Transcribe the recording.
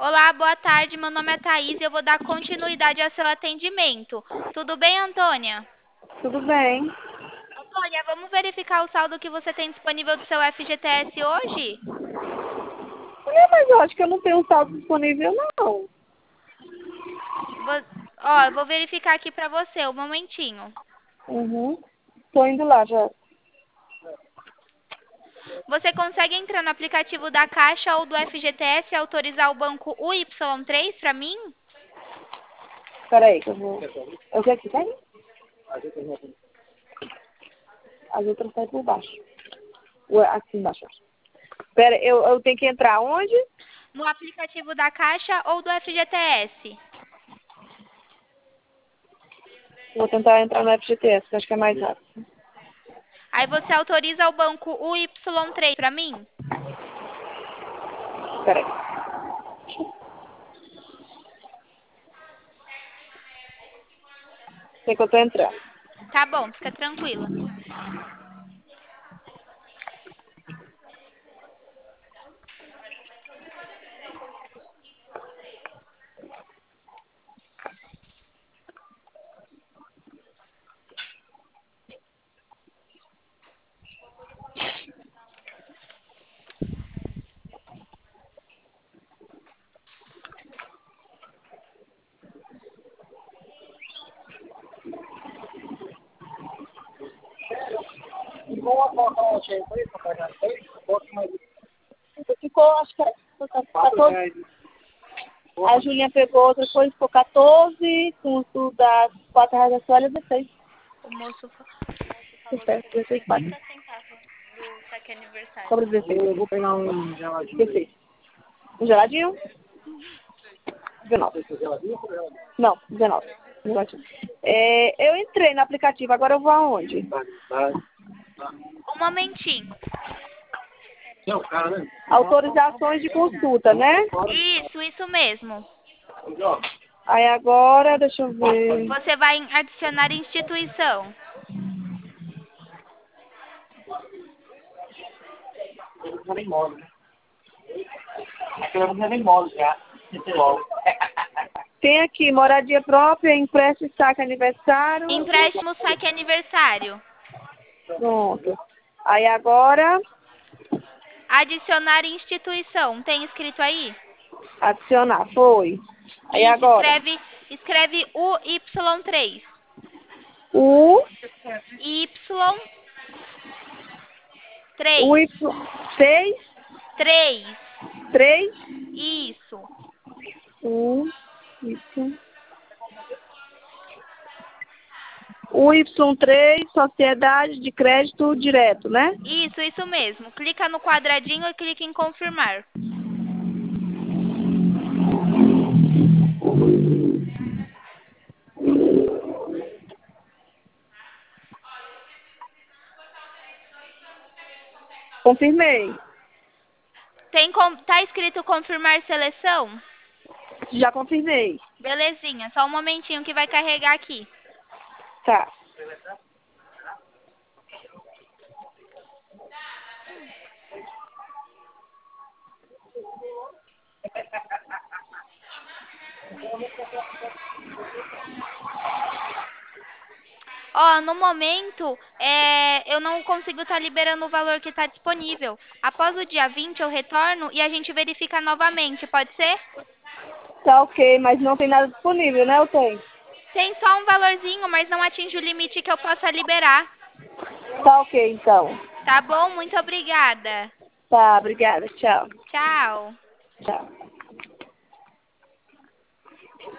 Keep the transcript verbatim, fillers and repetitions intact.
Olá, boa tarde. Meu nome é Thaís e eu vou dar continuidade ao seu atendimento. Tudo bem, Antônia? Tudo bem. Antônia, vamos verificar o saldo que você tem disponível do seu F G T S hoje? Mulher, mas eu acho que eu não tenho um saldo disponível, não. Vo- Ó, eu vou verificar aqui pra você, um momentinho. Uhum. Tô indo lá já. Você consegue entrar no aplicativo da Caixa ou do F G T S e autorizar o banco U Y três pra mim? Peraí, que eu vou... Eu quero que tem? As outras saem por baixo. Ué, aqui embaixo. Pera, eu, eu tenho que entrar onde? No aplicativo da Caixa ou do F G T S? Vou tentar entrar no F G T S, que eu acho que é mais rápido. Aí você autoriza o banco U Y três pra mim? Peraí. Sei que eu tô entrando. Tá bom, fica tranquila. Ficou, acho que é quatorze. A Julinha pegou outra coisa, ficou quatorze, com o tudo das quatro reais da soalha, dezesseis. O moço fa- Certo, dezesseis paga. cinquenta centavos do saque aniversário. Cobra dezesseis. Eu vou pegar um geladinho. dezesseis. Um geladinho? dezenove. Não, dezenove. dezenove. É, eu entrei no aplicativo, agora eu vou aonde? Um momentinho. Autorizações de consulta, né? Isso, isso mesmo. Aí agora, deixa eu ver. Você vai em adicionar instituição. Tem aqui, moradia própria, empréstimo, saque aniversário. Empréstimo saque aniversário. Pronto. Aí agora, Adicionar instituição. Tem escrito aí? adicionar, foi. Aí Isso, agora, escreve, escreve U Y três. o, Y o três. Y, seis, três. três, Isso. um, Y, o Y três, sociedade de crédito direto, né? Isso, isso mesmo. Clica no quadradinho e clica em confirmar. Confirmei. Tem com... Tá escrito confirmar seleção? Já confirmei. Belezinha, só um momentinho que vai carregar aqui. Tá. Ó, no momento, é, eu não consigo estar liberando o valor que está disponível. Após o dia vinte, eu retorno e a gente verifica novamente, pode ser? Tá ok, mas não tem nada disponível, né? Eu tenho. Tem só um valorzinho, mas não atinge o limite que eu possa liberar. Tá ok, então. Tá bom? Muito obrigada. Tá, obrigada. Tchau. Tchau. Tchau.